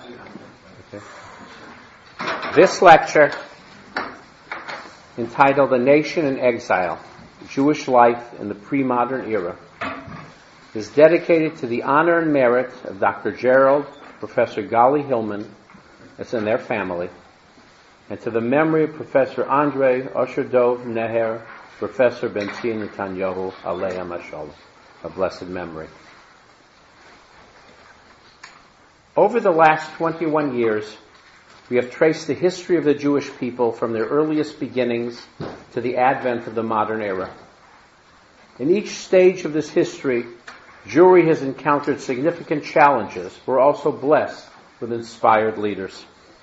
Okay. This lecture, entitled A Nation in Exile, Jewish Life in the Pre-Modern Era, is dedicated to the honor and merit of Dr. Gerald, Professor Gali Hillman, that's in their family, and to the memory of Professor Andre Osher Dov Neher, Professor Ben-Zion Netanyahu, Aleichem Hashalom, a blessed memory. Over the last 21 years, we have traced the history of the Jewish people from their earliest beginnings to the advent of the modern era. In each stage of this history, Jewry has encountered significant challenges. We're also blessed with inspired leaders.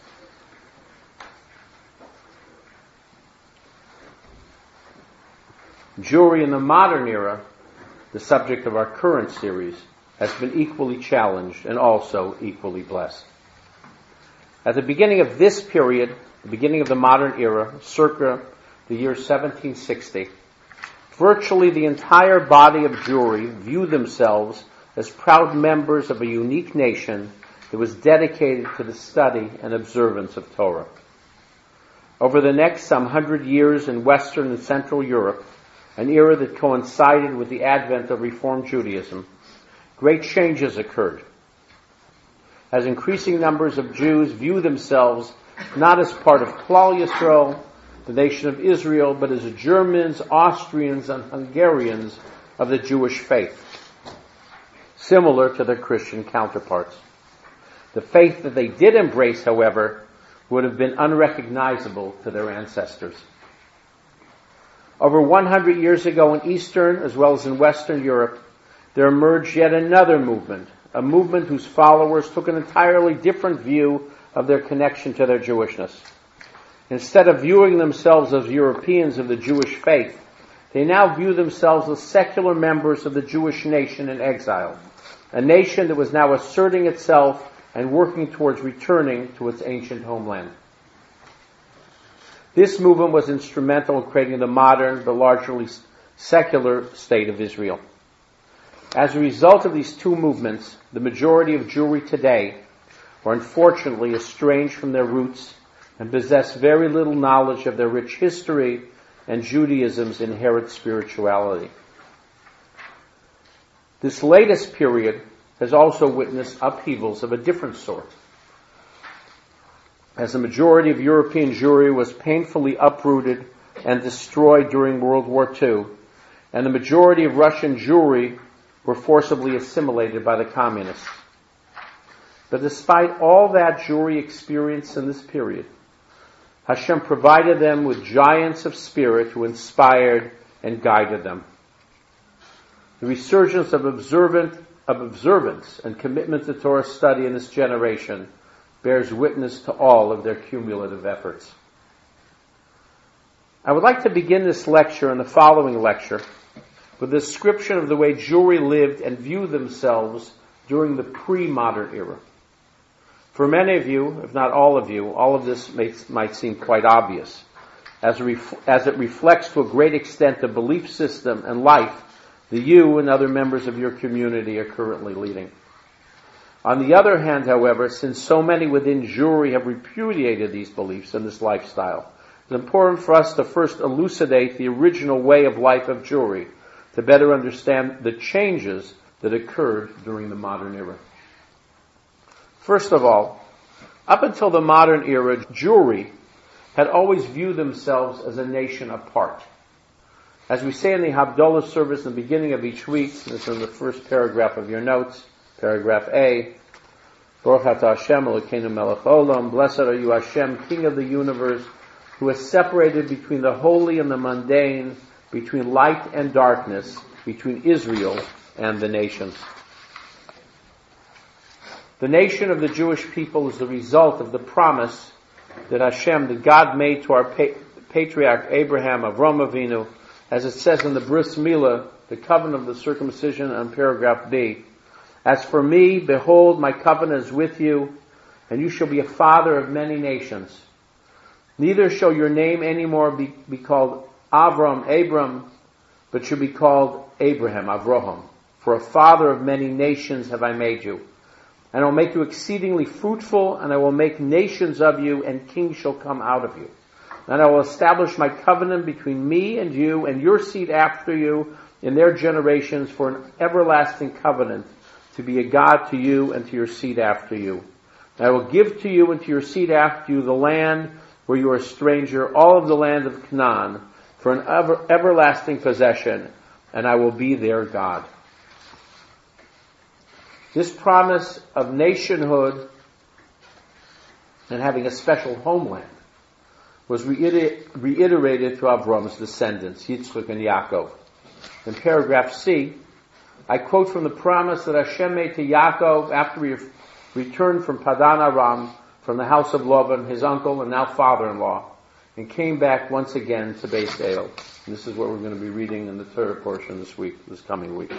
Jewry in the modern era, the subject of our current series, has been equally challenged and also equally blessed. At the beginning of this period, the beginning of the modern era, circa the year 1760, virtually the entire body of Jewry view themselves as proud members of a unique nation that was dedicated to the study and observance of Torah. Over the next some 100 years in Western and Central Europe, an era that coincided with the advent of Reform Judaism, great changes occurred, as increasing numbers of Jews view themselves not as part of Klal Yisrael, the nation of Israel, but as Germans, Austrians, and Hungarians of the Jewish faith, similar to their Christian counterparts. The faith that they did embrace, however, would have been unrecognizable to their ancestors. Over 100 years ago in Eastern as well as in Western Europe, there emerged yet another movement, a movement whose followers took an entirely different view of their connection to their Jewishness. Instead of viewing themselves as Europeans of the Jewish faith, they now view themselves as secular members of the Jewish nation in exile, a nation that was now asserting itself and working towards returning to its ancient homeland. This movement was instrumental in creating the modern but largely secular state of Israel. As a result of these two movements, the majority of Jewry today are unfortunately estranged from their roots and possess very little knowledge of their rich history and Judaism's inherent spirituality. This latest period has also witnessed upheavals of a different sort. As the majority of European Jewry was painfully uprooted and destroyed during World War II, and the majority of Russian Jewry were forcibly assimilated by the communists. But despite all that Jewry experienced in this period, Hashem provided them with giants of spirit who inspired and guided them. The resurgence of observance and commitment to Torah study in this generation bears witness to all of their cumulative efforts. I would like to begin this lecture and the following lecture with a description of the way Jewry lived and viewed themselves during the pre-modern era. For many of you, if not all of you, all of this might seem quite obvious, as it reflects to a great extent the belief system and life that you and other members of your community are currently leading. On the other hand, however, since so many within Jewry have repudiated these beliefs and this lifestyle, it's important for us to first elucidate the original way of life of Jewry to better understand the changes that occurred during the modern era. First of all, up until the modern era, Jewry had always viewed themselves as a nation apart. As we say in the Havdalah service in the beginning of each week, this is in the first paragraph of your notes, paragraph A, Baruch atah Hashem Elokeinu melech olam, blessed are you Hashem, King of the universe, who has separated between the holy and the mundane, between light and darkness, between Israel and the nations. The nation of the Jewish people is the result of the promise that Hashem, that God made to our patriarch Abraham, Avram Avinu, as it says in the Bris Milah, the covenant of the circumcision on paragraph B. As for me, behold, my covenant is with you, and you shall be a father of many nations. Neither shall your name anymore be called Abram, but shall be called Abraham, Avraham. For a father of many nations have I made you. And I will make you exceedingly fruitful, and I will make nations of you, and kings shall come out of you. And I will establish my covenant between me and you and your seed after you in their generations for an everlasting covenant, to be a God to you and to your seed after you. And I will give to you and to your seed after you the land where you are a stranger, all of the land of Canaan, for an everlasting possession, and I will be their God. This promise of nationhood and having a special homeland was reiterated to Avram's descendants, Yitzchak and Yaakov. In paragraph C, I quote from the promise that Hashem made to Yaakov after he returned from Padan Aram, from the house of Lavan, his uncle and now father-in-law, and came back once again to Beis El. And this is what we're going to be reading in the Torah portion this coming week.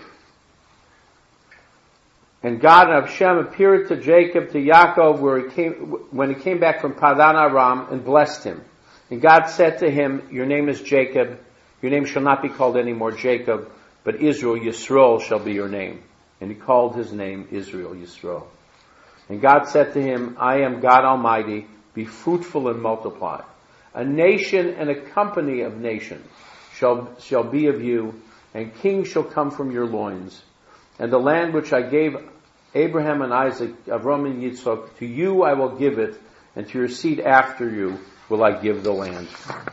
And God and Hashem appeared to Jacob, to Yaakov, when he came back from Padan Aram, and blessed him. And God said to him, your name is Jacob. Your name shall not be called any more Jacob, but Israel, Yisroel, shall be your name. And he called his name Israel, Yisroel. And God said to him, I am God Almighty. Be fruitful and multiply. A nation and a company of nations shall be of you, and kings shall come from your loins. And the land which I gave Abraham and Isaac, Avram and Yitzchak, to you I will give it, and to your seed after you will I give the land.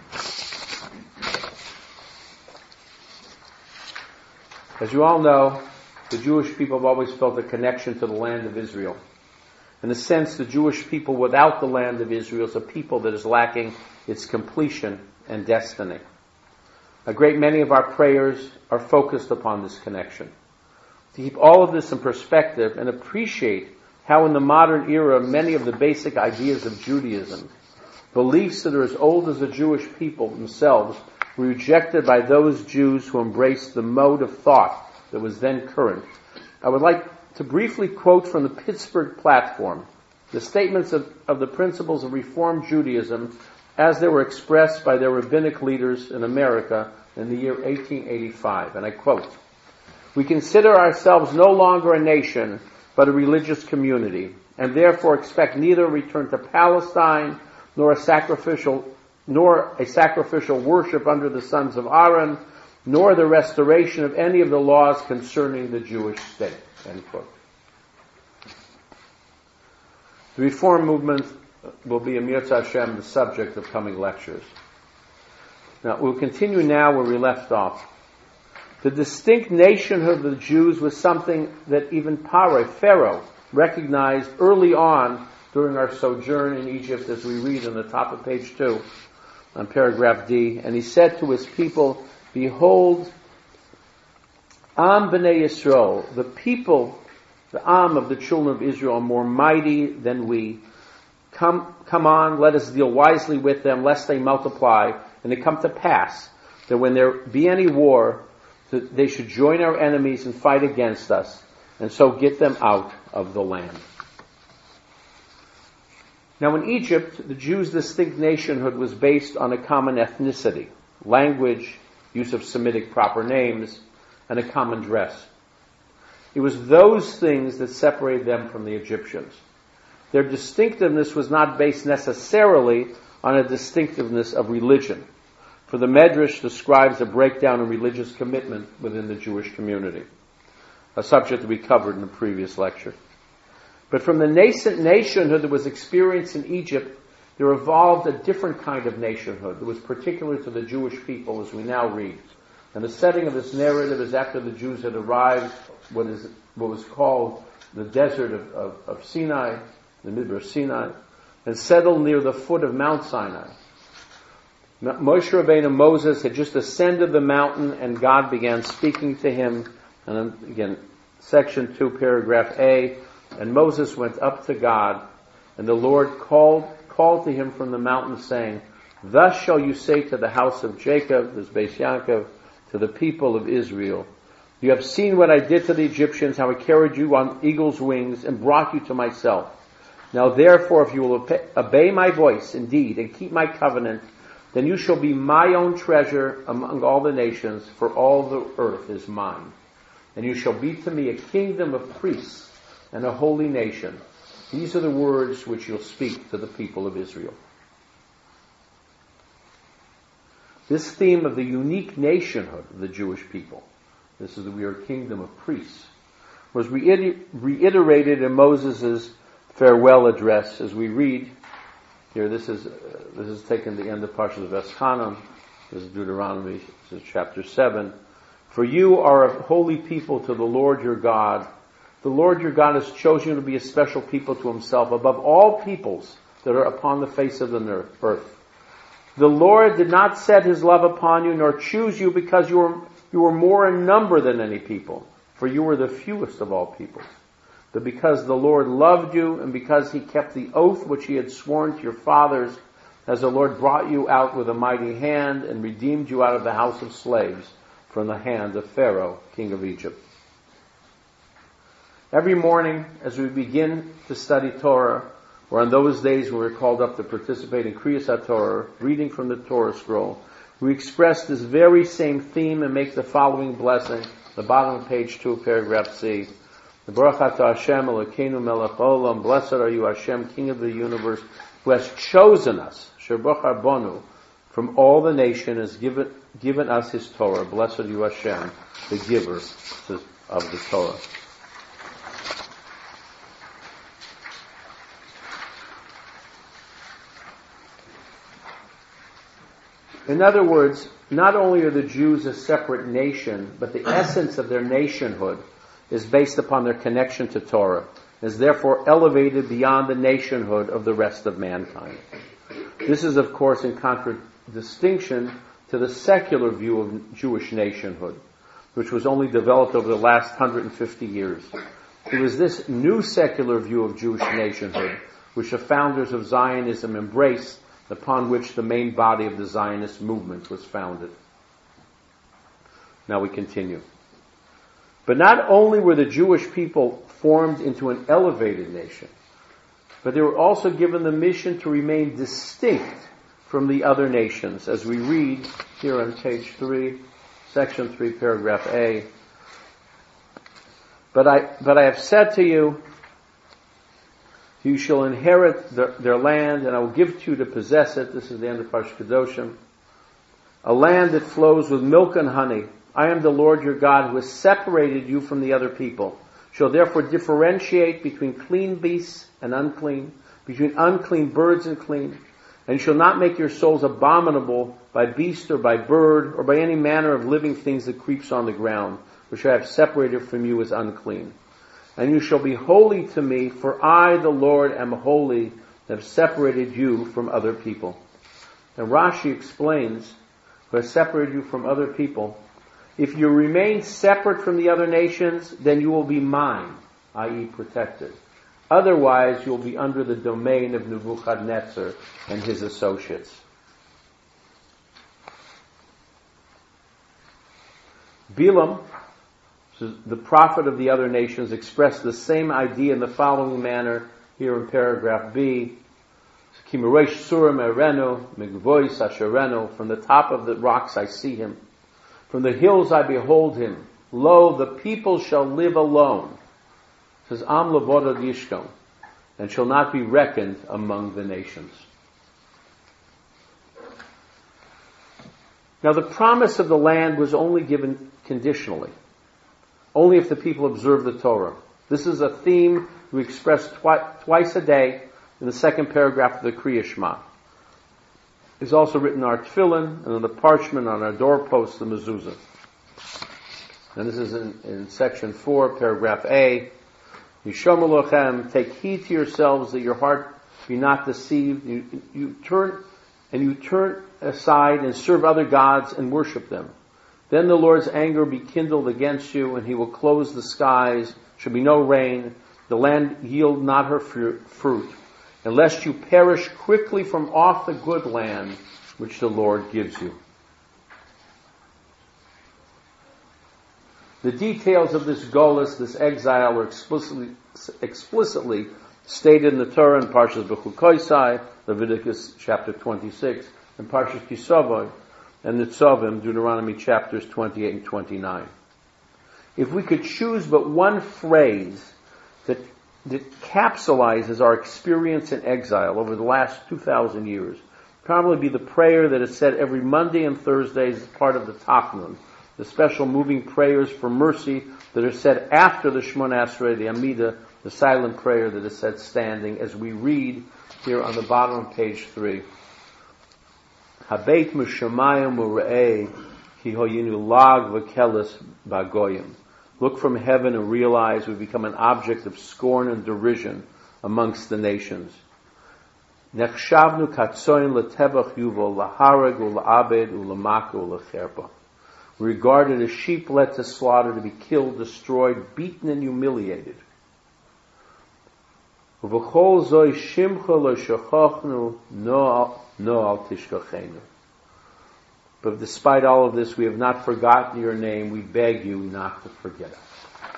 As you all know, the Jewish people have always felt a connection to the land of Israel. In a sense, the Jewish people without the land of Israel is a people that is lacking its completion and destiny. A great many of our prayers are focused upon this connection. To keep all of this in perspective and appreciate how in the modern era many of the basic ideas of Judaism, beliefs that are as old as the Jewish people themselves, were rejected by those Jews who embraced the mode of thought that was then current. I would like to briefly quote from the Pittsburgh Platform the statements of the principles of Reform Judaism as they were expressed by their rabbinic leaders in America in the year 1885. And I quote, we consider ourselves no longer a nation, but a religious community, and therefore expect neither a return to Palestine, nor a sacrificial worship under the sons of Aaron, nor the restoration of any of the laws concerning the Jewish state. End quote. The Reform movement will be, Amir Hashem, the subject of coming lectures. Now, we'll continue now where we left off. The distinct nationhood of the Jews was something that even Pharaoh, recognized early on during our sojourn in Egypt, as we read on the top of page 2, on paragraph D. And he said to his people, behold, Am B'nai Yisrael, the people, the Am of the children of Israel, are more mighty than we. Come on, let us deal wisely with them, lest they multiply, and it come to pass that when there be any war, that they should join our enemies and fight against us, and so get them out of the land. Now in Egypt, the Jews' distinct nationhood was based on a common ethnicity, language, use of Semitic proper names, and a common dress. It was those things that separated them from the Egyptians. Their distinctiveness was not based necessarily on a distinctiveness of religion, for the Medrash describes a breakdown in religious commitment within the Jewish community, a subject that we covered in a previous lecture. But from the nascent nationhood that was experienced in Egypt, there evolved a different kind of nationhood that was particular to the Jewish people, as we now read. And the setting of this narrative is after the Jews had arrived what was called the desert of Sinai, the Midbar Sinai, and settled near the foot of Mount Sinai. Moshe Rabbeinu, Moses, had just ascended the mountain, and God began speaking to him. And then again, section 2, paragraph A, and Moses went up to God, and the Lord called to him from the mountain, saying, thus shall you say to the house of Jacob, this Beis Yaakov, to the people of Israel, you have seen what I did to the Egyptians, how I carried you on eagle's wings and brought you to myself. Now therefore, if you will obey my voice indeed and keep my covenant, then you shall be my own treasure among all the nations, for all the earth is mine. And you shall be to me a kingdom of priests and a holy nation. These are the words which you'll speak to the people of Israel. This theme of the unique nationhood of the Jewish people, this is that we are a kingdom of priests, was reiterated in Moses' farewell address as we read here. This is taken at the end of Parshas Veschanan. This is Deuteronomy, this is chapter 7. For you are a holy people to the Lord your God. The Lord your God has chosen you to be a special people to himself above all peoples that are upon the face of the earth. The Lord did not set his love upon you nor choose you because you were more in number than any people, for you were the fewest of all peoples. But because the Lord loved you and because he kept the oath which he had sworn to your fathers, as the Lord brought you out with a mighty hand and redeemed you out of the house of slaves from the hand of Pharaoh, king of Egypt. Every morning as we begin to study Torah, or on those days when we're called up to participate in Kriyas HaTorah, reading from the Torah scroll, we express this very same theme and make the following blessing, the bottom of page 2, paragraph C. Baruch atah Hashem Elokeinu melech olam, blessed are you Hashem, King of the universe, who has chosen us, Asher bachar banu, from all the nation, has given us his Torah. Blessed are you Hashem, the giver of the Torah. In other words, not only are the Jews a separate nation, but the essence of their nationhood is based upon their connection to Torah, is therefore elevated beyond the nationhood of the rest of mankind. This is, of course, in contradistinction to the secular view of Jewish nationhood, which was only developed over the last 150 years. It was this new secular view of Jewish nationhood which the founders of Zionism embraced, upon which the main body of the Zionist movement was founded. Now we continue. But not only were the Jewish people formed into an elevated nation, but they were also given the mission to remain distinct from the other nations, as we read here on page 3, section 3, paragraph A. But I have said to you, you shall inherit their land, and I will give to you to possess it. This is the end of Parshas Kedoshim. A land that flows with milk and honey. I am the Lord your God who has separated you from the other people. Shall therefore differentiate between clean beasts and unclean, between unclean birds and clean. And you shall not make your souls abominable by beast or by bird or by any manner of living things that creeps on the ground, which I have separated from you as unclean. And you shall be holy to me, for I, the Lord, am holy, and have separated you from other people. And Rashi explains, who has separated you from other people, if you remain separate from the other nations, then you will be mine, i.e. protected. Otherwise, you will be under the domain of Nebuchadnezzar and his associates. Bilam, the prophet of the other nations, expressed the same idea in the following manner here in paragraph B. From the top of the rocks I see him. From the hills I behold him. Lo, the people shall live alone. It says, Am levodod yishkon, and shall not be reckoned among the nations. Now the promise of the land was only given conditionally. Only if the people observe the Torah. This is a theme we express twice a day in the second paragraph of the Kriya Shema. It's also written in our tefillin and on the parchment on our doorposts, the mezuzah. And this is in section 4, paragraph A. Yishomer lochem, take heed to yourselves that your heart be not deceived. You turn aside and serve other gods and worship them. Then the Lord's anger will be kindled against you, and he will close the skies. Shall be no rain. The land yield not her fruit, unless you perish quickly from off the good land which the Lord gives you. The details of this golus, this exile, are explicitly stated in the Torah in Parshas Bechukoisai, Leviticus chapter 26, and Parshas Kisavai, and the Tzavim, Deuteronomy chapters 28 and 29. If we could choose but one phrase that that capsulizes our experience in exile over the last 2,000 years. Probably be the prayer that is said every Monday and Thursday as part of the Tachnun, the special moving prayers for mercy that are said after the Shemona Esrei, the Amidah, the silent prayer that is said standing, as we read here on the bottom of page 3. Habeit m'shamayim u're'eh ki hoyinu lag v'keles b'goyim. Look from heaven and realize we become an object of scorn and derision amongst the nations. Nechshavnu katsoin letevach yuvo lahareg u'la'abed u'lamaka u'lacherpa. We regarded as sheep led to slaughter, to be killed, destroyed, beaten, and humiliated. Uv'chol zoi shimcha lo shachachnu no al tishkachenu. But despite all of this, we have not forgotten your name. We beg you not to forget us.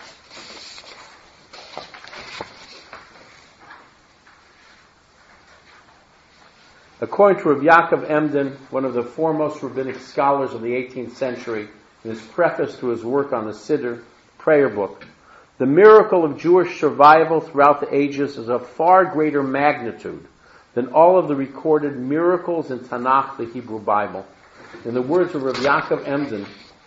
According to Rav Yaakov Emden, one of the foremost rabbinic scholars of the 18th century, in his preface to his work on the Siddur prayer book, the miracle of Jewish survival throughout the ages is of far greater magnitude than all of the recorded miracles in Tanakh, the Hebrew Bible. In the words of Rav Yaakov Emden,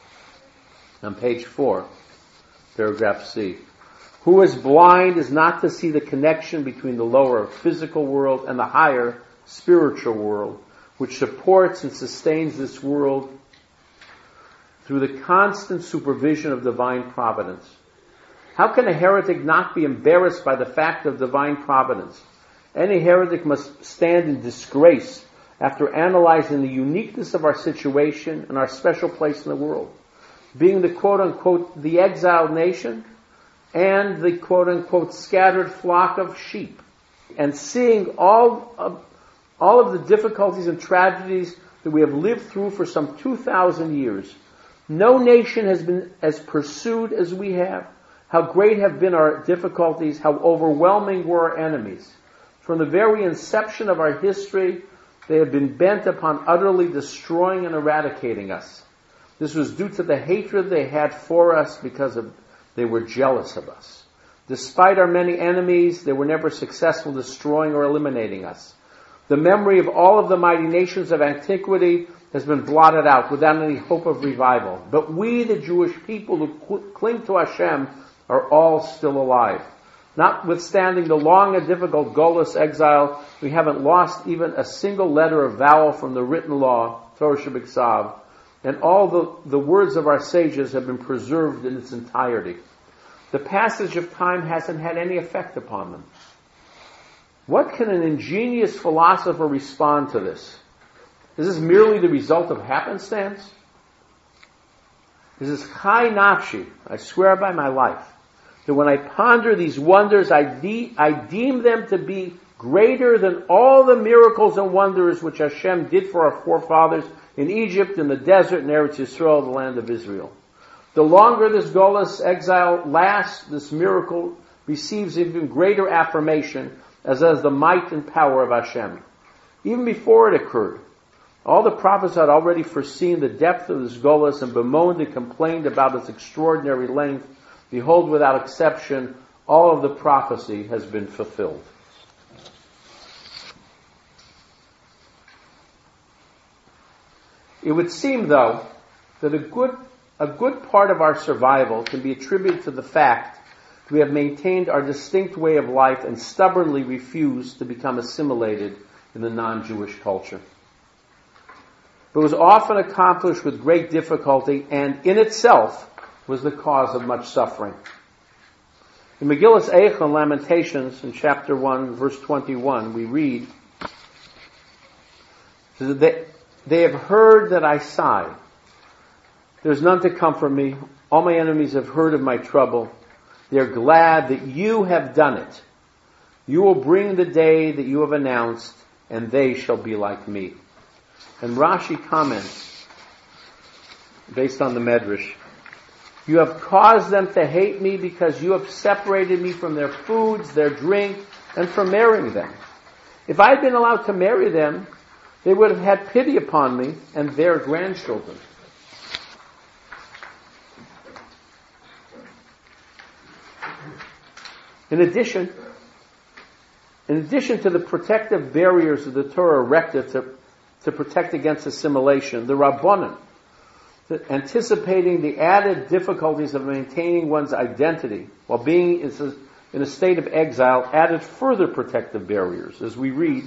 on page 4, paragraph C, who is blind is not to see the connection between the lower physical world and the higher spiritual world, which supports and sustains this world through the constant supervision of divine providence. How can a heretic not be embarrassed by the fact of divine providence? Any heretic must stand in disgrace after analyzing the uniqueness of our situation and our special place in the world, being the quote-unquote the exiled nation and the quote-unquote scattered flock of sheep, and seeing all of the difficulties and tragedies that we have lived through for some 2,000 years. No nation has been as pursued as we have. How great have been our difficulties, how overwhelming were our enemies. From the very inception of our history, they have been bent upon utterly destroying and eradicating us. This was due to the hatred they had for us because they were jealous of us. Despite our many enemies, they were never successful destroying or eliminating us. The memory of all of the mighty nations of antiquity has been blotted out without any hope of revival. But we, the Jewish people who cling to Hashem, are all still alive. Notwithstanding the long and difficult Golus exile, we haven't lost even a single letter or vowel from the written law, Torah Shebiksav, and all the words of our sages have been preserved in its entirety. The passage of time hasn't had any effect upon them. What can an ingenious philosopher respond to this? Is this merely the result of happenstance? This is chai nafshi, I swear by my life, that when I ponder these wonders, I deem them to be greater than all the miracles and wonders which Hashem did for our forefathers in Egypt, in the desert, in Eretz Yisrael, the land of Israel. The longer this Golus exile lasts, this miracle receives even greater affirmation as the might and power of Hashem. Even before it occurred, all the prophets had already foreseen the depth of this Golus and bemoaned and complained about its extraordinary length. Behold, without exception, all of the prophecy has been fulfilled. It would seem, though, that a good part of our survival can be attributed to the fact that we have maintained our distinct way of life and stubbornly refused to become assimilated in the non-Jewish culture. But it was often accomplished with great difficulty and in itself was the cause of much suffering. In Megillas Eicha, Lamentations, in chapter 1, verse 21, we read, they have heard that I sigh. There's none to comfort me. All my enemies have heard of my trouble. They're glad that you have done it. You will bring the day that you have announced, and they shall be like me. And Rashi comments, based on the Medrash, you have caused them to hate me because you have separated me from their foods, their drink, and from marrying them. If I had been allowed to marry them, they would have had pity upon me and their grandchildren. In addition, In addition to the protective barriers of the Torah erected to protect against assimilation, the Rabbanan, anticipating the added difficulties of maintaining one's identity while being in a state of exile, added further protective barriers. As we read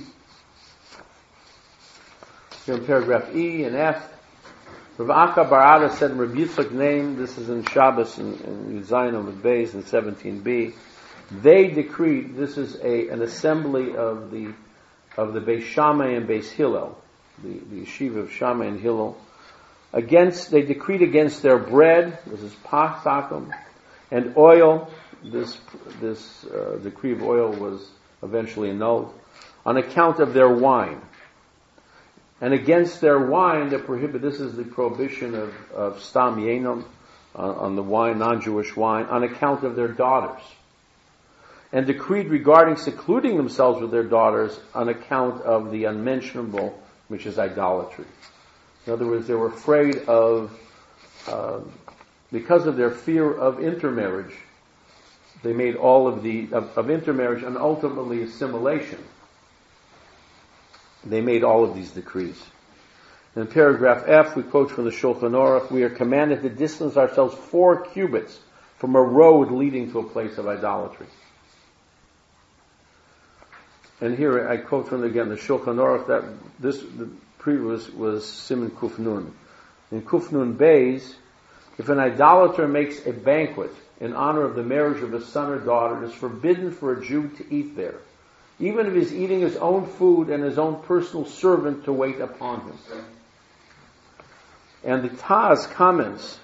here in paragraph E and F, Rav Akka bar Ada said in Rabbi Yitzchak's name, this is in Shabbos in Yuzayin of Beis in 17b, they decreed, this is an assembly of the Beis Shammai and Beis Hillel, the yeshiva of Shammai and Hillel, they decreed against their bread, this is pasakum, and oil, this decree of oil was eventually annulled, on account of their wine. And against their wine, this is the prohibition of stam yenom, on the wine, non-Jewish wine, on account of their daughters. And decreed regarding secluding themselves with their daughters on account of the unmentionable, which is idolatry. In other words, they were afraid of, because of their fear of intermarriage, they made all of intermarriage and ultimately assimilation. They made all of these decrees. In paragraph F, we quote from the Shulchan Aruch, we are commanded to distance ourselves 4 cubits from a road leading to a place of idolatry. And here I quote from again the Shulchan Aruch that the previous was Siman Kuf Nun. In Kuf Nun Beis, if an idolater makes a banquet in honor of the marriage of a son or daughter, it is forbidden for a Jew to eat there, even if he's eating his own food and his own personal servant to wait upon him. And the Taz comments,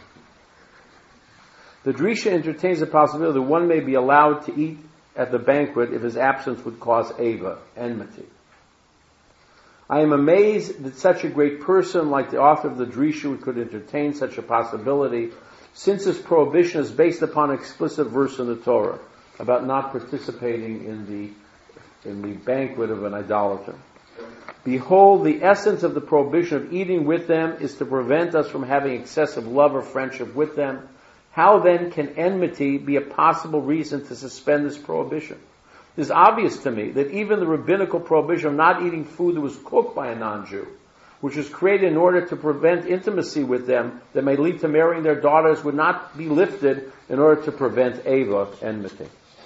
the Drisha entertains the possibility that one may be allowed to eat at the banquet if his absence would cause Ava, enmity. I am amazed that such a great person like the author of the Drisha could entertain such a possibility, since this prohibition is based upon an explicit verse in the Torah about not participating in the banquet of an idolater. Behold, the essence of the prohibition of eating with them is to prevent us from having excessive love or friendship with them. How then can enmity be a possible reason to suspend this prohibition? It is obvious to me that even the rabbinical prohibition of not eating food that was cooked by a non-Jew, which was created in order to prevent intimacy with them that may lead to marrying their daughters, would not be lifted in order to prevent Ava, enmity.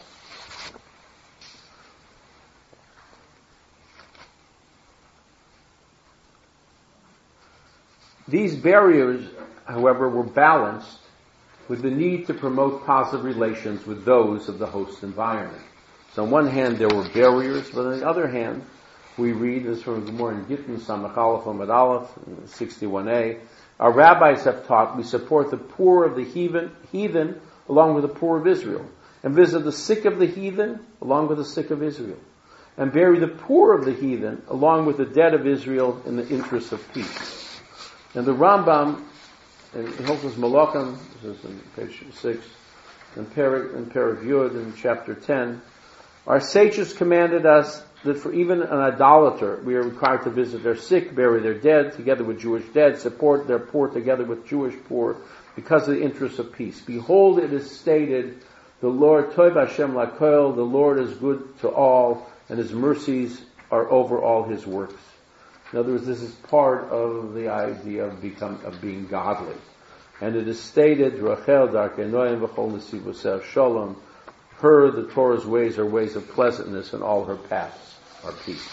These barriers, however, were balanced with the need to promote positive relations with those of the host environment. So on one hand, there were barriers, but on the other hand, we read this from Gemara in Gittin, Samach Aleph Amud Aleph, 61a. Our rabbis have taught we support the poor of the heathen along with the poor of Israel, and visit the sick of the heathen along with the sick of Israel, and bury the poor of the heathen along with the dead of Israel in the interest of peace. And the Rambam in Hilchos Malachim, this is in page 6, in Perek Yud in chapter 10, our sages commanded us that for even an idolater, we are required to visit their sick, bury their dead together with Jewish dead, support their poor together with Jewish poor, because of the interest of peace. Behold, it is stated, the Lord, Tov Hashem Lakol, the Lord is good to all, and His mercies are over all His works. In other words, this is part of the idea of being godly. And it is stated, Rachel Darkenoyim V'chol Nesivoseh Shalom, her, the Torah's ways are ways of pleasantness, and all her paths are peace.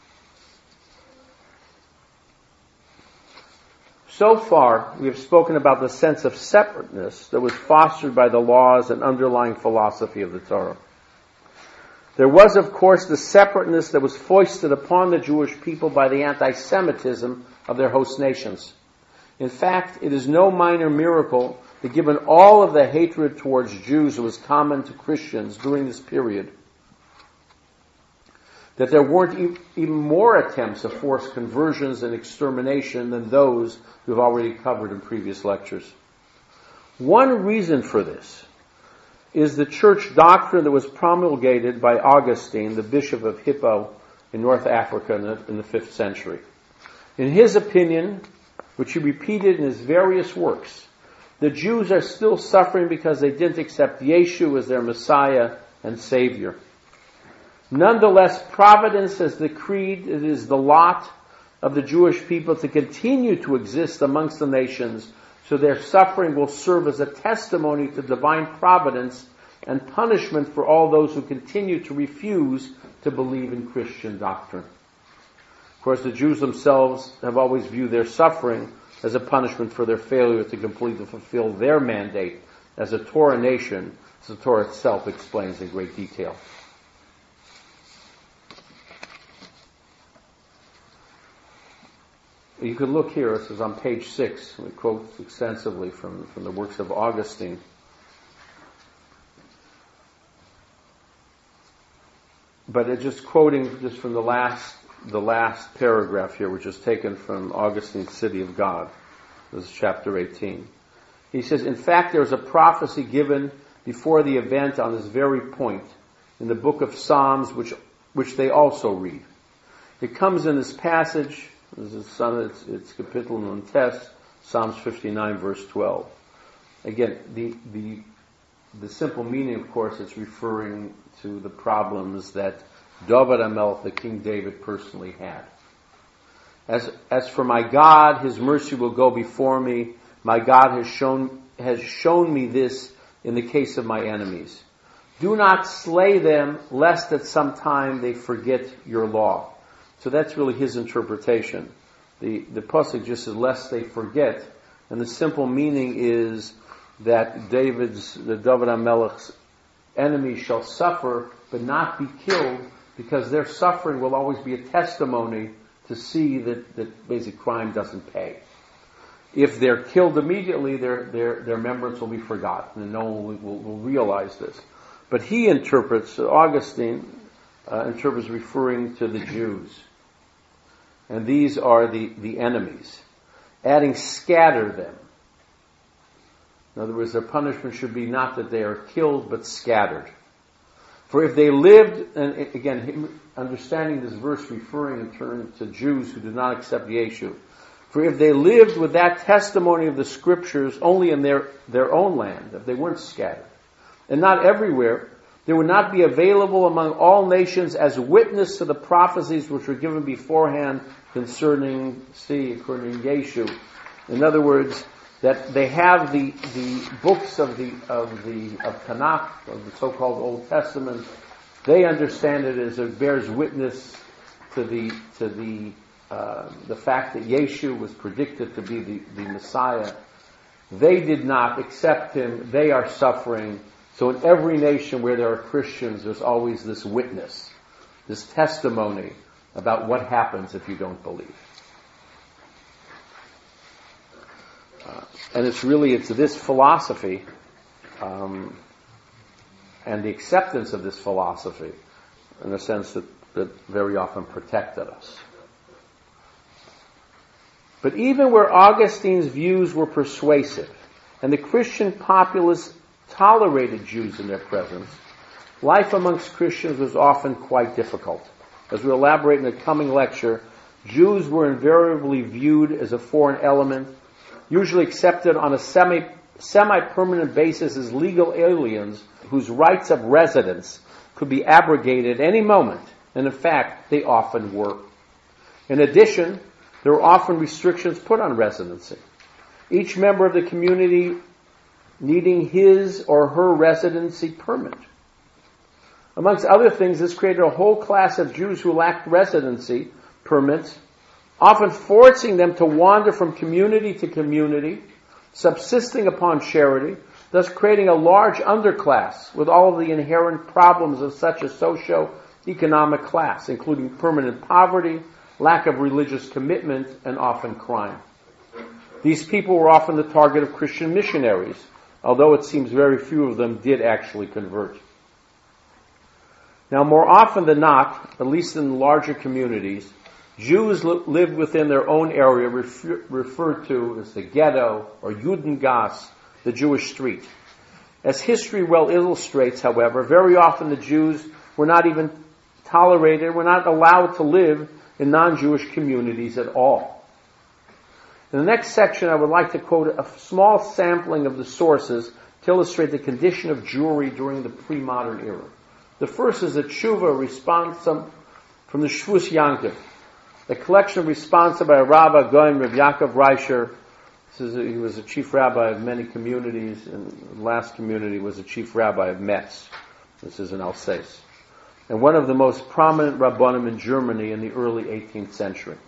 So far, we have spoken about the sense of separateness that was fostered by the laws and underlying philosophy of the Torah. There was, of course, the separateness that was foisted upon the Jewish people by the anti-Semitism of their host nations. In fact, it is no minor miracle that given all of the hatred towards Jews that was common to Christians during this period, that there weren't even more attempts of forced conversions and extermination than those we've already covered in previous lectures. One reason for this is the church doctrine that was promulgated by Augustine, the Bishop of Hippo in North Africa in the 5th century. In his opinion, which he repeated in his various works, the Jews are still suffering because they didn't accept Yeshu as their Messiah and Savior. Nonetheless, providence has decreed it is the lot of the Jewish people to continue to exist amongst the nations, so their suffering will serve as a testimony to divine providence and punishment for all those who continue to refuse to believe in Christian doctrine. Of course, the Jews themselves have always viewed their suffering as a punishment for their failure to completely fulfill their mandate as a Torah nation, as the Torah itself explains in great detail. You can look here, this is on page 6, we quote extensively from the works of Augustine. But it's just quoting just from the last paragraph here, which is taken from Augustine's City of God. This is chapter 18. He says, in fact, there is a prophecy given before the event on this very point in the book of Psalms, which they also read. It comes in this passage. This is it's Kapitel Nun Tes, Psalms 59, verse 12. Again, the simple meaning, of course, it's referring to the problems that David HaMelech, the King David, personally had. As for my God, His mercy will go before me. My God has shown me this in the case of my enemies. Do not slay them, lest at some time they forget your law. So that's really his interpretation. The pasuk just says, lest they forget. And the simple meaning is that David HaMelech's enemies shall suffer, but not be killed, because their suffering will always be a testimony to see that basic crime doesn't pay. If they're killed immediately, their remembrance will be forgotten, and no one will realize this. But he interprets, Augustine interprets referring to the Jews. And these are the enemies. Adding scatter them. In other words, their punishment should be not that they are killed, but scattered. For if they lived, and again, understanding this verse referring in turn to Jews who did not accept Yeshu. For if they lived with that testimony of the Scriptures only in their own land, if they weren't scattered, and not everywhere, there would not be available among all nations as witness to the prophecies which were given beforehand concerning Yeshu. In other words, that they have the books of Tanakh, of the so-called Old Testament. They understand it as it bears witness to the fact that Yeshu was predicted to be the Messiah. They did not accept him. They are suffering. So in every nation where there are Christians, there's always this witness, this testimony about what happens if you don't believe. And it's this philosophy, and the acceptance of this philosophy, in a sense that very often protected us. But even where Augustine's views were persuasive, and the Christian populace tolerated Jews in their presence, life amongst Christians was often quite difficult. As we elaborate in the coming lecture, Jews were invariably viewed as a foreign element, usually accepted on a semi-permanent basis as legal aliens whose rights of residence could be abrogated at any moment, and in fact, they often were. In addition, there were often restrictions put on residency. Each member of the community needing his or her residency permit. Amongst other things, this created a whole class of Jews who lacked residency permits, often forcing them to wander from community to community, subsisting upon charity, thus creating a large underclass with all of the inherent problems of such a socio-economic class, including permanent poverty, lack of religious commitment, and often crime. These people were often the target of Christian missionaries, although it seems very few of them did actually convert. Now, more often than not, at least in larger communities, Jews lived within their own area, referred to as the ghetto or Judengasse, the Jewish street. As history well illustrates, however, very often the Jews were not even tolerated, were not allowed to live in non-Jewish communities at all. In the next section, I would like to quote a small sampling of the sources to illustrate the condition of Jewry during the pre-modern era. The first is a tshuva response from the Shvus Yankiv, a collection of responses by Rabbi Goin Reb Yaakov Reicher. He was a chief rabbi of many communities, and the last community was a chief rabbi of Metz. This is in Alsace. And one of the most prominent rabbanim in Germany in the early 18th century.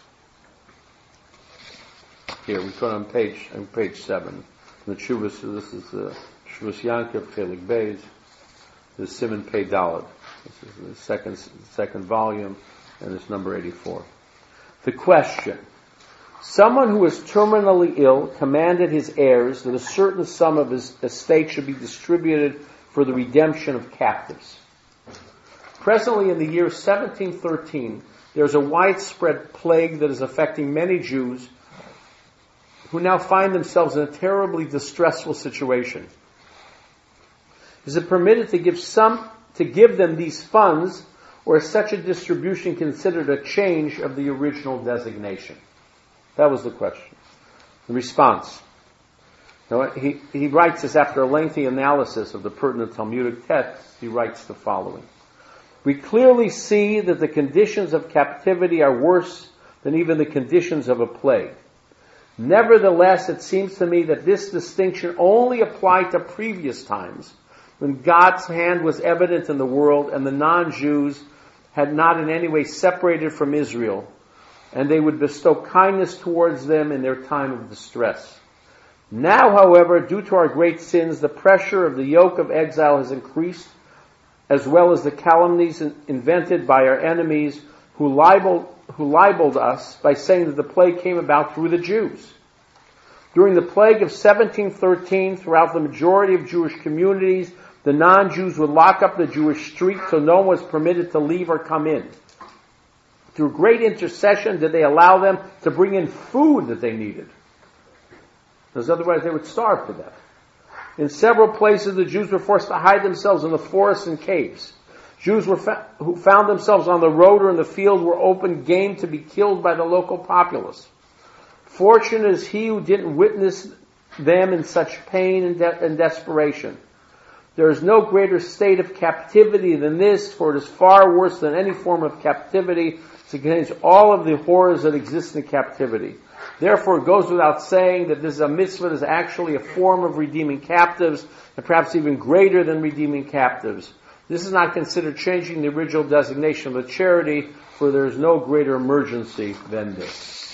Here, we put on page 7. The Shuvas, so this is the Shuvas Yankiv, Chelik Beis. This is Simon Pei Daled. This is the second volume, and it's number 84. The question: someone who was terminally ill commanded his heirs that a certain sum of his estate should be distributed for the redemption of captives. Presently, in the year 1713, there's a widespread plague that is affecting many Jews who now find themselves in a terribly distressful situation. Is it permitted to give them these funds, or is such a distribution considered a change of the original designation? That was the question. The response. Now, he writes this after a lengthy analysis of the pertinent Talmudic texts. He writes the following: we clearly see that the conditions of captivity are worse than even the conditions of a plague. Nevertheless, it seems to me that this distinction only applied to previous times, when God's hand was evident in the world and the non-Jews had not in any way separated from Israel, and they would bestow kindness towards them in their time of distress. Now, however, due to our great sins, the pressure of the yoke of exile has increased, as well as the calumnies invented by our enemies who libeled us by saying that the plague came about through the Jews. During the plague of 1713, throughout the majority of Jewish communities, the non-Jews would lock up the Jewish street so no one was permitted to leave or come in. Through great intercession did they allow them to bring in food that they needed, because otherwise they would starve to death. In several places, the Jews were forced to hide themselves in the forests and caves. Jews who found themselves on the road or in the field were open game to be killed by the local populace. Fortunate is he who didn't witness them in such pain and desperation. There is no greater state of captivity than this, for it is far worse than any form of captivity. It contains all of the horrors that exist in captivity. Therefore, it goes without saying that this is a mitzvah that is actually a form of redeeming captives, and perhaps even greater than redeeming captives. This is not considered changing the original designation of a charity, for there is no greater emergency than this.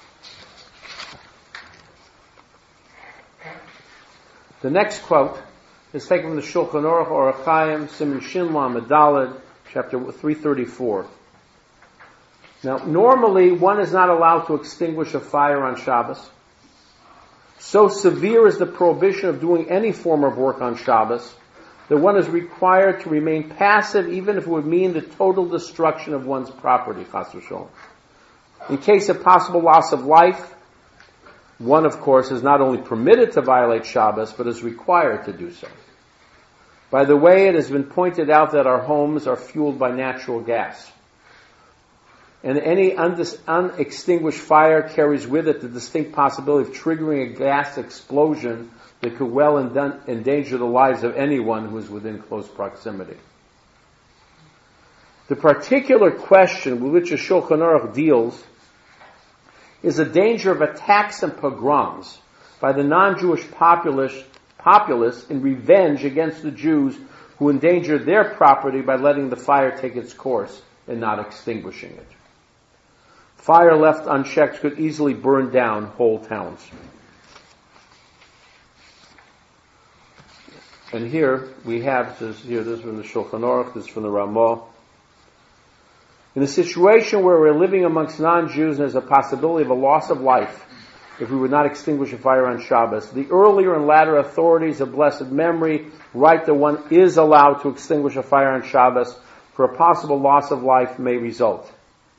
The next quote is taken from the Shulchan Aruch Orach Chaim, Siman Shin Lamed Daled, chapter 334. Now, normally one is not allowed to extinguish a fire on Shabbos. So severe is the prohibition of doing any form of work on Shabbos that one is required to remain passive, even if it would mean the total destruction of one's property, chas v'sholom. In case of possible loss of life, one, of course, is not only permitted to violate Shabbos, but is required to do so. By the way, it has been pointed out that our homes are fueled by natural gas. And any unextinguished fire carries with it the distinct possibility of triggering a gas explosion that could well endanger the lives of anyone who is within close proximity. The particular question with which the Shulchan Aruch deals is the danger of attacks and pogroms by the non-Jewish populace in revenge against the Jews who endangered their property by letting the fire take its course and not extinguishing it. Fire left unchecked could easily burn down whole towns. And here we have this is from the Shulchan Aruch, this is from the Ramah. In a situation where we're living amongst non-Jews and there's a possibility of a loss of life if we would not extinguish a fire on Shabbos, the earlier and latter authorities of blessed memory write that one is allowed to extinguish a fire on Shabbos, for a possible loss of life may result.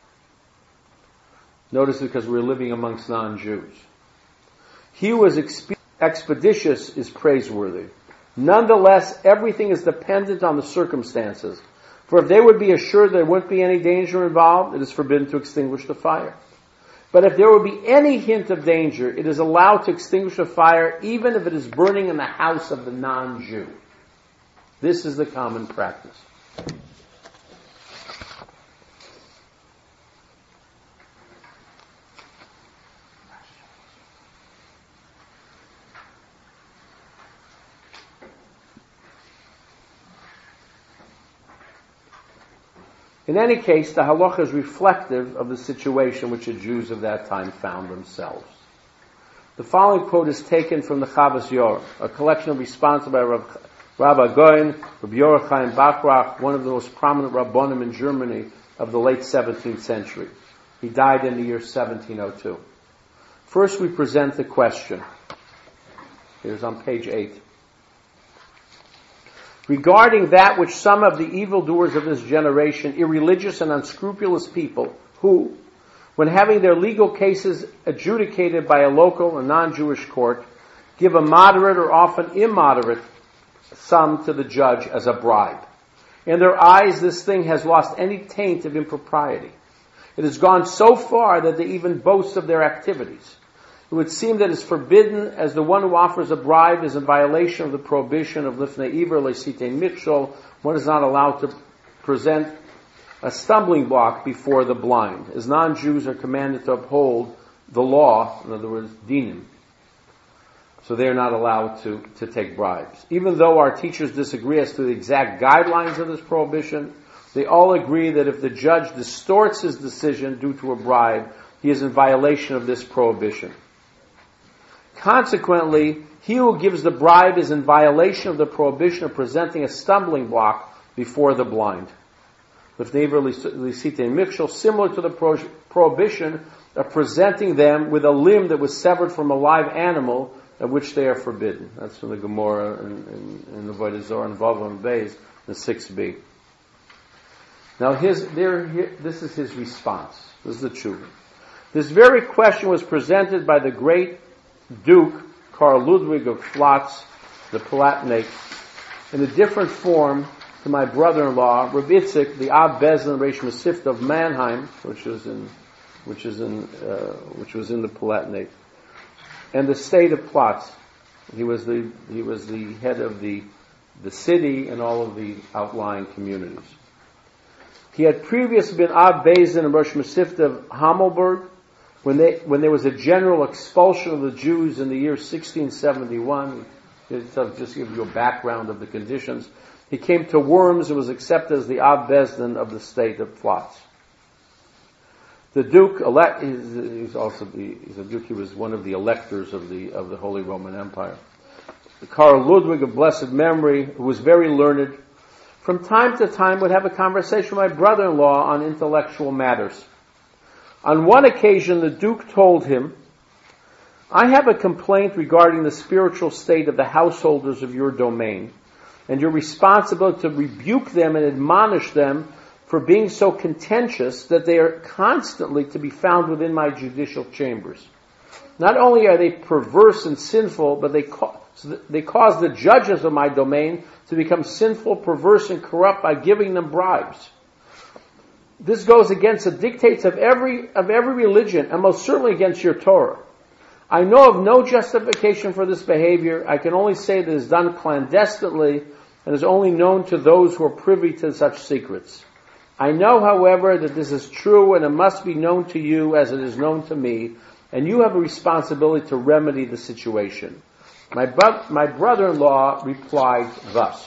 Notice, because we're living amongst non-Jews. He who is expeditious is praiseworthy. Nonetheless, everything is dependent on the circumstances. For if they would be assured there wouldn't be any danger involved, it is forbidden to extinguish the fire. But if there would be any hint of danger, it is allowed to extinguish a fire even if it is burning in the house of the non-Jew. This is the common practice. In any case, the halacha is reflective of the situation which the Jews of that time found themselves. The following quote is taken from the Chavas Yor, a collection of responses by Rabbi Goyen, Rabbi Yochaim Bachrach, one of the most prominent Rabbonim in Germany of the late 17th century. He died in the year 1702. First, we present the question. Here's on page 8. Regarding that which some of the evildoers of this generation, irreligious and unscrupulous people, who, when having their legal cases adjudicated by a local or non-Jewish court, give a moderate or often immoderate sum to the judge as a bribe. In their eyes, this thing has lost any taint of impropriety. It has gone so far that they even boast of their activities. It would seem that it's forbidden, as the one who offers a bribe is in violation of the prohibition of lifnei iver le'sitein mikshol. One is not allowed to present a stumbling block before the blind, as non-Jews are commanded to uphold the law, in other words, dinim. So they are not allowed to take bribes. Even though our teachers disagree as to the exact guidelines of this prohibition, they all agree that if the judge distorts his decision due to a bribe, he is in violation of this prohibition. Consequently, he who gives the bribe is in violation of the prohibition of presenting a stumbling block before the blind. Similar to the prohibition of presenting them with a limb that was severed from a live animal, of which they are forbidden. That's from the Gemara in the Avodah Zarah and Vav and Beis, the 6b. Now, this is his response. This is the truth. This very question was presented by the great Duke Karl Ludwig of Flotz, the Palatinate, in a different form to my brother-in-law, Reb Itzik, the Ab Bezin Reish Masifta of Mannheim, which was in the Palatinate, and the state of Plotz. He was the head of the city and all of the outlying communities. He had previously been Ab Bezin and Rosh Masifta of Hamelberg, when there was a general expulsion of the Jews in the year 1671. Just to give you a background of the conditions. He came to Worms and was accepted as the Ab Bezdin of the state of Plotz. The Duke he's a Duke. He was one of the electors of the Holy Roman Empire. Karl Ludwig of blessed memory, who was very learned, from time to time would have a conversation with my brother-in-law on intellectual matters. On one occasion, the Duke told him, "I have a complaint regarding the spiritual state of the householders of your domain, and your responsibility to rebuke them and admonish them for being so contentious that they are constantly to be found within my judicial chambers. Not only are they perverse and sinful, but they cause the judges of my domain to become sinful, perverse, and corrupt by giving them bribes. This goes against the dictates of every religion, and most certainly against your Torah. I know of no justification for this behavior. I can only say that it is done clandestinely and is only known to those who are privy to such secrets. I know, however, that this is true, and it must be known to you as it is known to me, and you have a responsibility to remedy the situation." My brother-in-law replied thus.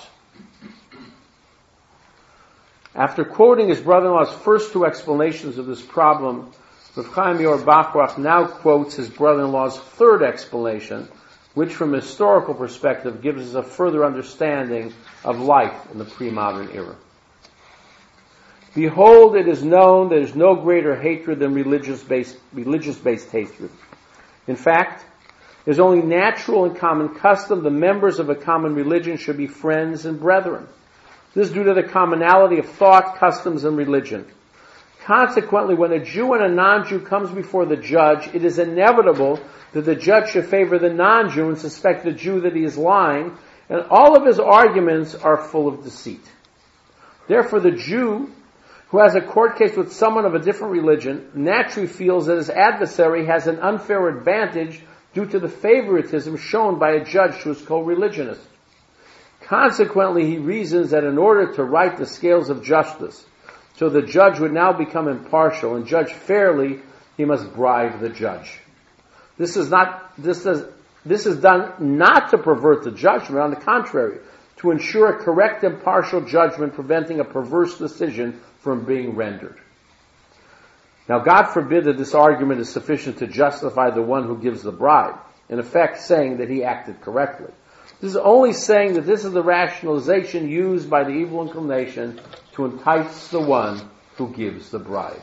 After quoting his brother-in-law's first two explanations of this problem, Rav Chaim Yor Bachrach now quotes his brother-in-law's third explanation, which from a historical perspective gives us a further understanding of life in the pre-modern era. "Behold, it is known there is no greater hatred than religious-based hatred. In fact, it is only natural and common custom the members of a common religion should be friends and brethren. This is due to the commonality of thought, customs, and religion. Consequently, when a Jew and a non-Jew comes before the judge, it is inevitable that the judge should favor the non-Jew and suspect the Jew that he is lying, and all of his arguments are full of deceit. Therefore, the Jew who has a court case with someone of a different religion naturally feels that his adversary has an unfair advantage due to the favoritism shown by a judge to his co-religionist. Consequently, he reasons that in order to right the scales of justice, so the judge would now become impartial and judge fairly, he must bribe the judge. This is done not to pervert the judgment, on the contrary, to ensure a correct impartial judgment, preventing a perverse decision from being rendered. Now, God forbid that this argument is sufficient to justify the one who gives the bribe, in effect saying that he acted correctly. This is only saying that this is the rationalization used by the evil inclination to entice the one who gives the bribe.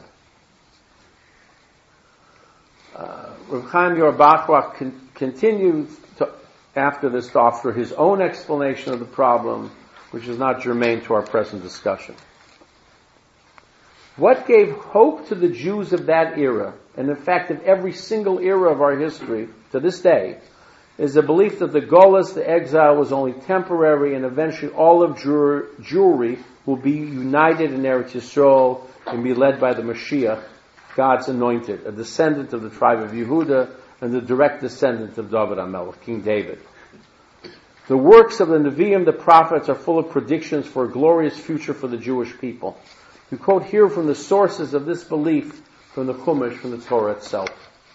Reb Chaim Yor Bachrock continues after this to offer his own explanation of the problem, which is not germane to our present discussion. What gave hope to the Jews of that era, and in fact of every single era of our history to this day, is the belief that the Golus, the exile, was only temporary, and eventually all of Jewry will be united in Eretz Yisrael and be led by the Mashiach, God's anointed, a descendant of the tribe of Yehuda and the direct descendant of David HaMelech, King David. The works of the Nevi'im, the prophets, are full of predictions for a glorious future for the Jewish people. We quote here from the sources of this belief from the Chumash, from the Torah itself.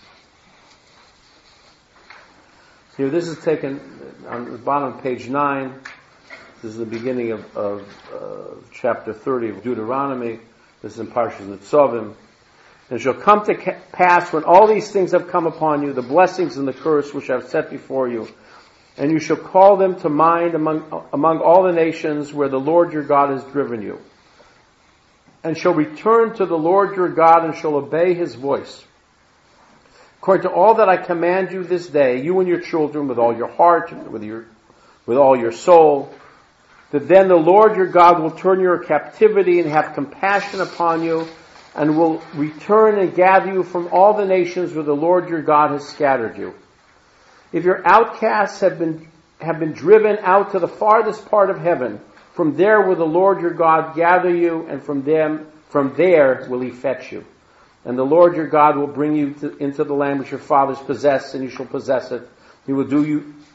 Here, this is taken on the bottom of page 9. This is the beginning of chapter 30 of Deuteronomy. This is in Parshas Nitzavim. And it shall come to pass when all these things have come upon you, the blessings and the curse which I have set before you, and you shall call them to mind among all the nations where the Lord your God has driven you, and shall return to the Lord your God and shall obey his voice. According to all that I command you this day, you and your children, with all your heart, with all your soul, that then the Lord your God will turn your captivity and have compassion upon you, and will return and gather you from all the nations where the Lord your God has scattered you. If your outcasts have been driven out to the farthest part of heaven, from there will the Lord your God gather you, and from there will he fetch you. And the Lord your God will bring you into the land which your fathers possessed, and you shall possess it. He will do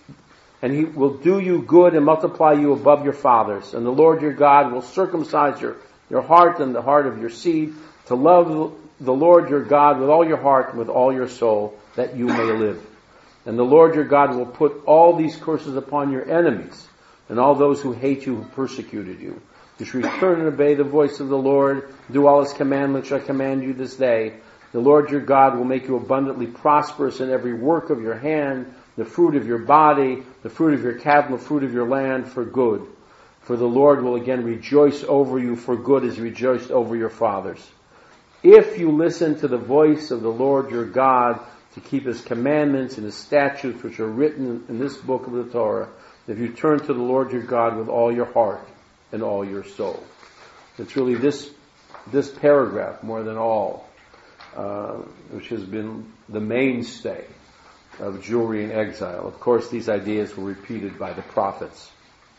you good and multiply you above your fathers. And the Lord your God will circumcise your heart and the heart of your seed, to love the Lord your God with all your heart and with all your soul, that you may live. And the Lord your God will put all these curses upon your enemies, and all those who hate you, who persecuted you. You should return and obey the voice of the Lord, do all his commandments I command you this day. The Lord your God will make you abundantly prosperous in every work of your hand, the fruit of your body, the fruit of your cattle, the fruit of your land, for good. For the Lord will again rejoice over you for good, as he rejoiced over your fathers. If you listen to the voice of the Lord your God, to keep his commandments and his statutes which are written in this book of the Torah, if you turn to the Lord your God with all your heart and all your soul. It's really this paragraph, more than all, which has been the mainstay of Jewry in exile. Of course, these ideas were repeated by the prophets.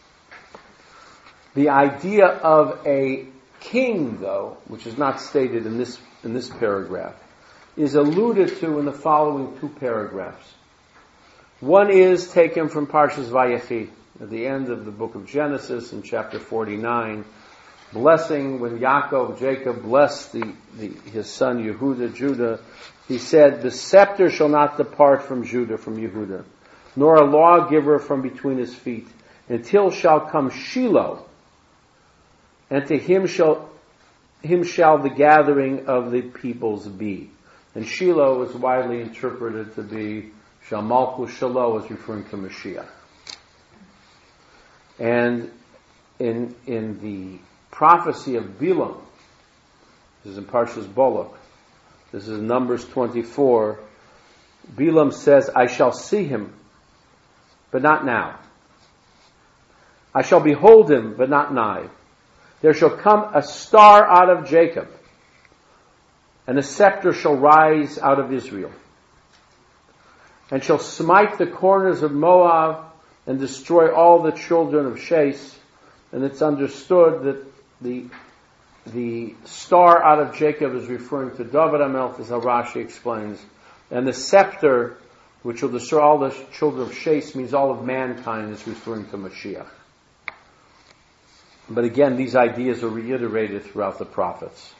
The idea of a king, though, which is not stated in this paragraph, is alluded to in the following two paragraphs. One is taken from Parshas Vayechi, at the end of the book of Genesis, in chapter 49, blessing, when Jacob blessed his son Judah, he said, "The scepter shall not depart from Yehuda, nor a lawgiver from between his feet, until shall come Shiloh, and to him shall the gathering of the peoples be." And Shiloh is widely interpreted to be Shal Malchus Shiloh, is referring to Mashiach. And in the prophecy of Bilam, this is in Parshas Bolok, this is Numbers 24, Bilam says, "I shall see him, but not now. I shall behold him, but not nigh. There shall come a star out of Jacob, and a scepter shall rise out of Israel, and shall smite the corners of Moab, and destroy all the children of Shais." And it's understood that the star out of Jacob is referring to David HaMelech, as Rashi explains. And the scepter, which will destroy all the children of Shais, means all of mankind, is referring to Mashiach. But again, these ideas are reiterated throughout the prophets.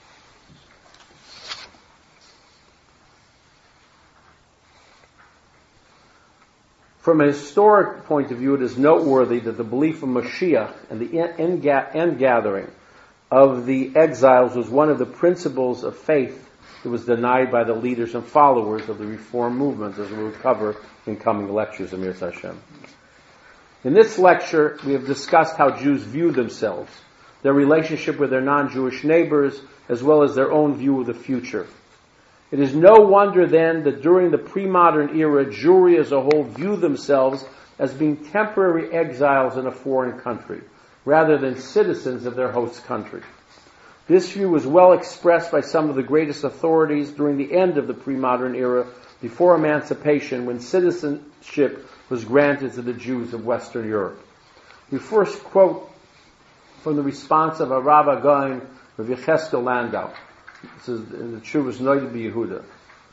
From a historic point of view, it is noteworthy that the belief of Mashiach and the end gathering of the exiles was one of the principles of faith that was denied by the leaders and followers of the Reform movement, as we will cover in coming lectures of Mir Hashem. In this lecture, we have discussed how Jews view themselves, their relationship with their non-Jewish neighbors, as well as their own view of the future. It is no wonder then that during the pre-modern era, Jewry as a whole view themselves as being temporary exiles in a foreign country, rather than citizens of their host country. This view was well expressed by some of the greatest authorities during the end of the pre-modern era, before emancipation, when citizenship was granted to the Jews of Western Europe. We first quote from the response of a Rav Gaon, Rav Yecheskel Landau. This is in the Tshuvas Noida B'Yehuda.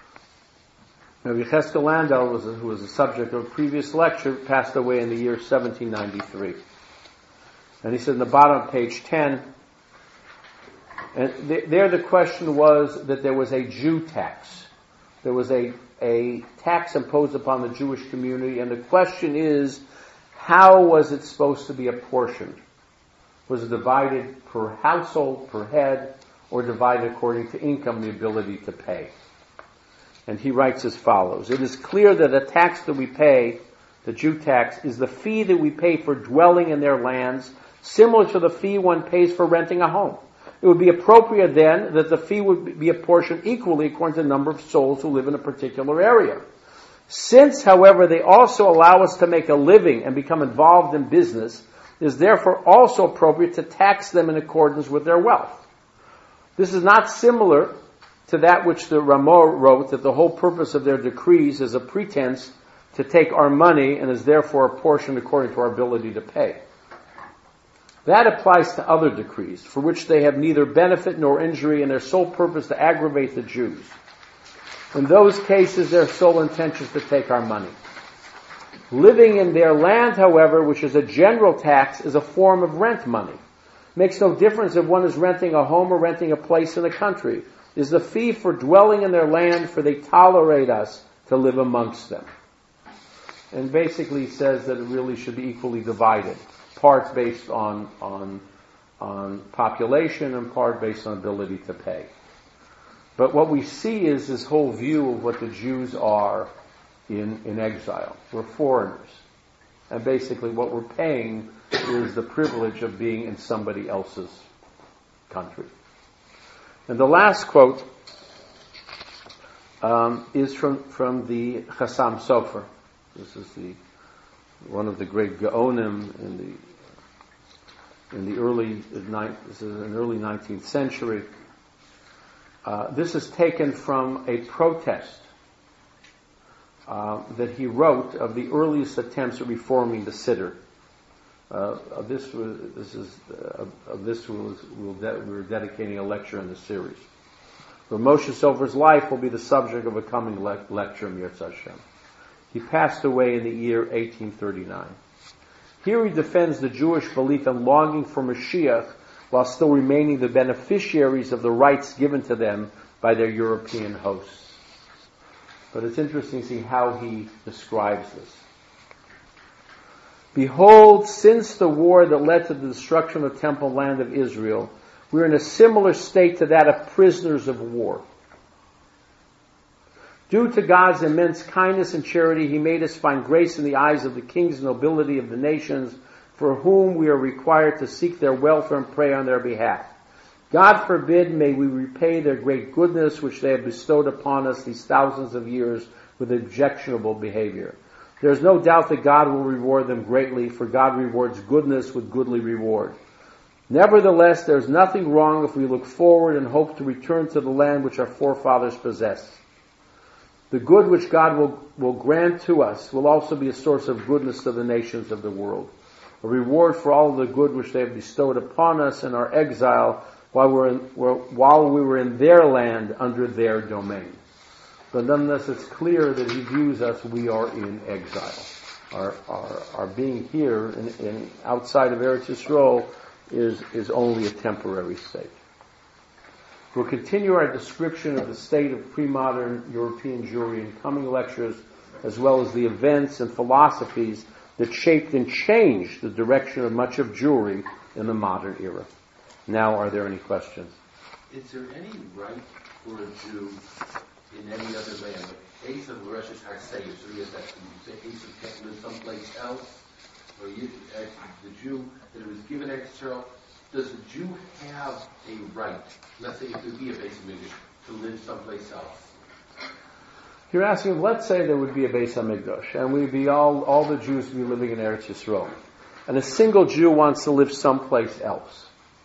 Rav Yecheskel Landau, who was the subject of a previous lecture, passed away in the year 1793. And he said in the bottom of page 10, and there the question was that there was a Jew tax. There was a tax imposed upon the Jewish community, and the question is, how was it supposed to be apportioned? Was it divided per household, per head, or divided according to income, the ability to pay? And he writes as follows: it is clear that the tax that we pay, the Jew tax, is the fee that we pay for dwelling in their lands, similar to the fee one pays for renting a home. It would be appropriate then that the fee would be apportioned equally according to the number of souls who live in a particular area. Since, however, they also allow us to make a living and become involved in business, it is therefore also appropriate to tax them in accordance with their wealth. This is not similar to that which the Ramah wrote, that the whole purpose of their decrees is a pretense to take our money and is therefore apportioned according to our ability to pay. That applies to other decrees, for which they have neither benefit nor injury, and their sole purpose to aggravate the Jews. In those cases, their sole intention is to take our money. Living in their land, however, which is a general tax, is a form of rent money. It makes no difference if one is renting a home or renting a place in the country. It is the fee for dwelling in their land, for they tolerate us to live amongst them. And basically says that it really should be equally divided. Parts based on population and part based on ability to pay. But what we see is this whole view of what the Jews are in exile. We're foreigners. And basically what we're paying is the privilege of being in somebody else's country. And the last quote is from the Chassam Sofer. This is one of the great Gaonim in the early 19th century. This is taken from a protest that he wrote of the earliest attempts at reforming the Siddur. We're dedicating a lecture in the series. Where Moshe Sofer's life will be the subject of a coming lecture, Mirz Hashem. He passed away in the year 1839. Here he defends the Jewish belief and longing for Mashiach while still remaining the beneficiaries of the rights given to them by their European hosts. But it's interesting to see how he describes this. Behold, since the war that led to the destruction of the temple land of Israel, we are in a similar state to that of prisoners of war. Due to God's immense kindness and charity, He made us find grace in the eyes of the kings and nobility of the nations, for whom we are required to seek their welfare and pray on their behalf. God forbid may we repay their great goodness which they have bestowed upon us these thousands of years with objectionable behavior. There is no doubt that God will reward them greatly, for God rewards goodness with goodly reward. Nevertheless, there is nothing wrong if we look forward and hope to return to the land which our forefathers possessed. The good which God will grant to us will also be a source of goodness to the nations of the world, a reward for all of the good which they have bestowed upon us in our exile while we were in their land under their domain. But nonetheless, it's clear that he views us, we are in exile. Our being here in outside of Eretz Yisrael is only a temporary state. We'll continue our description of the state of pre-modern European Jewry in coming lectures, as well as the events and philosophies that shaped and changed the direction of much of Jewry in the modern era. Now, are there any questions? Is there any right for a Jew in any other land, like Esav of Rosh Hashanah, so he has that, you say Esav can't live someplace else, or the Jew that was given Israel, does a Jew have a right, let's say it could be a Beis Hamikdash, to live someplace else? You're asking, let's say there would be a Beis Hamikdash, and we'd be all the Jews would be living in Eretz Yisrael, and a single Jew wants to live someplace else.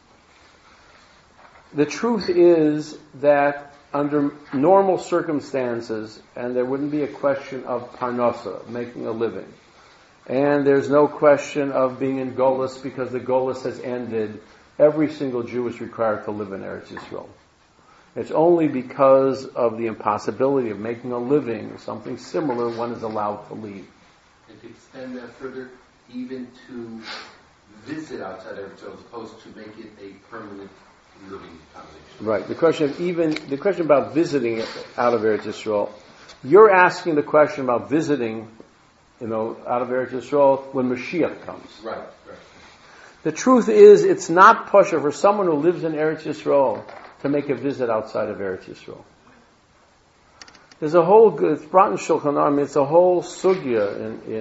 The truth is that under normal circumstances, and there wouldn't be a question of parnasa, making a living, and there's no question of being in Golus because the Golus has ended, every single Jew is required to live in Eretz Yisrael. It's only because of the impossibility of making a living, something similar, one is allowed to leave. And to extend that further, even to visit outside Eretz Yisrael, as opposed to make it a permanent living accommodation. Right. The question about visiting out of Eretz Yisrael, you're asking the question about visiting, out of Eretz Yisrael when Mashiach comes. Right. The truth is, it's not pasha for someone who lives in Eretz Yisrael to make a visit outside of Eretz Yisrael. There's a whole, it's brought in Shulchan Aruch, it's a whole sugya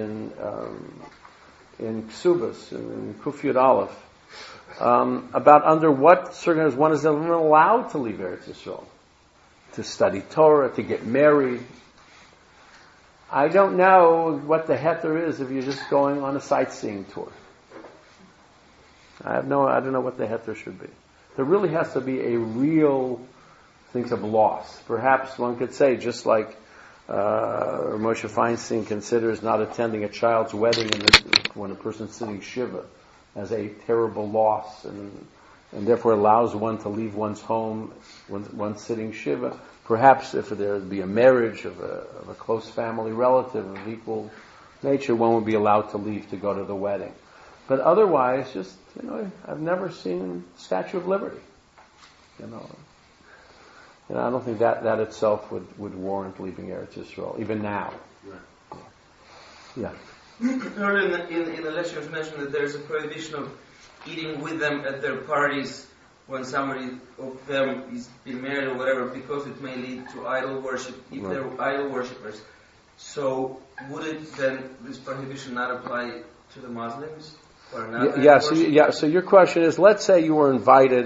in Ksubas, in Kuf Yud Aleph, about under what circumstances one is even allowed to leave Eretz Yisrael, to study Torah, to get married. I don't know what the heter is if you're just going on a sightseeing tour. I don't know what the heter should be. There really has to be a real sense of loss. Perhaps one could say, just like Moshe Feinstein considers not attending a child's wedding when a person's sitting shiva as a terrible loss, and therefore allows one to leave one's home when one's sitting shiva. Perhaps if there would be a marriage of a close family relative of equal nature, one would be allowed to leave to go to the wedding. But otherwise, just, I've never seen Statue of Liberty. I don't think that itself would warrant leaving Eretz Yisrael, even now. Right. Yeah. Earlier in the lecture, it was mentioned that there's a prohibition of eating with them at their parties when somebody of them is being married or whatever, because it may lead to idol worship, if they're idol worshippers. So would it then, this prohibition not apply to the Muslims? So your question is, let's say you were invited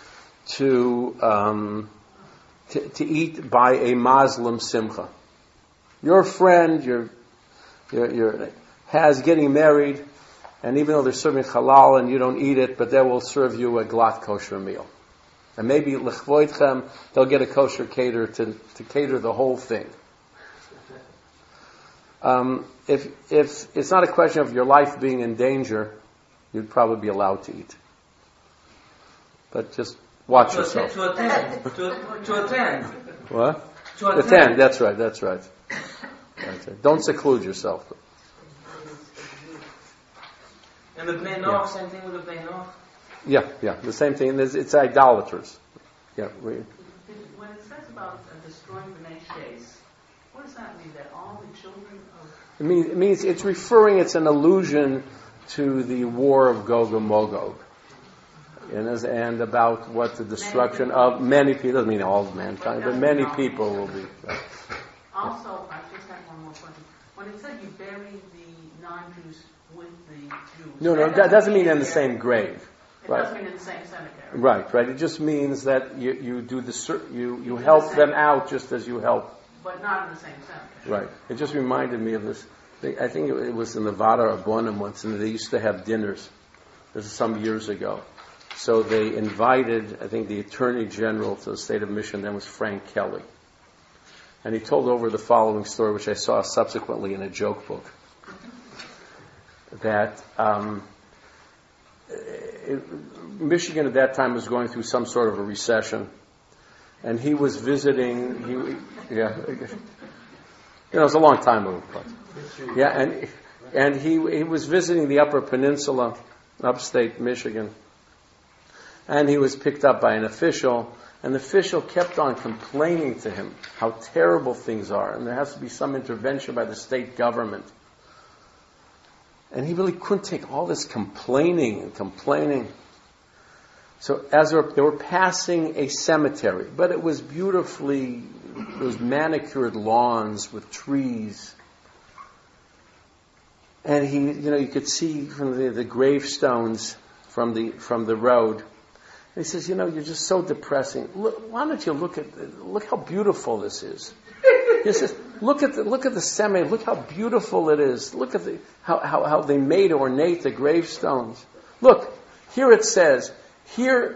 to eat by a Muslim simcha. Your friend, has getting married, and even though they're serving halal and you don't eat it, but they will serve you a glatt kosher meal. And maybe l'chvoidchem, they'll get a kosher caterer to cater the whole thing. If it's not a question of your life being in danger, you'd probably be allowed to eat. But just watch yourself. To attend. What? To attend. That's right. Don't seclude yourself. And the Bnei Noach, same thing with the Bnei Noach? Yeah, the same thing. It's idolaters. Yeah. When it says about destroying Bnei Shes, what does that mean? That all the children of... It means it's an allusion to the war of Gog and Magog. And about what the destruction of many people, doesn't mean all of mankind, but many people will be. Right. Also, I just have one more question. When it said you bury the non-Jews with the Jews... No, that doesn't mean in the same grave. It doesn't mean in the same cemetery. Right. It just means that you do you help them out just as you help. But not in the same cemetery. Right. It just reminded me of this. I think it was in the Vada Abonim once, and they used to have dinners. This is some years ago. So they invited, I think, the Attorney General to the state of Michigan, then was Frank Kelly. And he told over the following story, which I saw subsequently in a joke book, that Michigan at that time was going through some sort of a recession, and he was visiting, it was a long time ago. And he was visiting the Upper Peninsula, upstate Michigan, And he was picked up by an official, and the official kept on complaining to him how terrible things are, and there has to be some intervention by the state government. And he really couldn't take all this complaining. So as they were passing a cemetery, but it was manicured lawns with trees. And you could see from the gravestones from the road. And he says, you're just so depressing. Look, why don't you look how beautiful this is? He says, look at the cemetery. Look how beautiful it is. Look at how they made ornate the gravestones. Look, here it says, here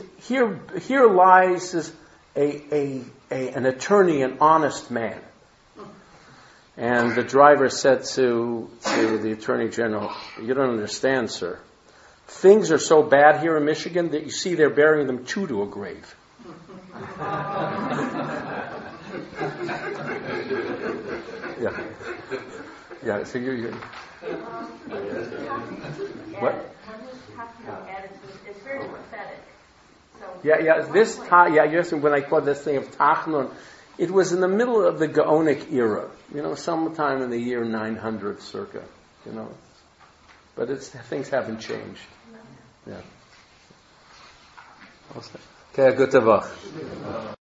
lies an attorney, an honest man. And the driver said to the Attorney General, you don't understand, sir. Things are so bad here in Michigan that you see they're burying them two to a grave. Yeah. So you. What? It's very prophetic. Yes. When I called this thing of Tachnun, it was in the middle of the Gaonic era. Sometime in the year 900 circa. But things haven't changed. Yeah. Okay, good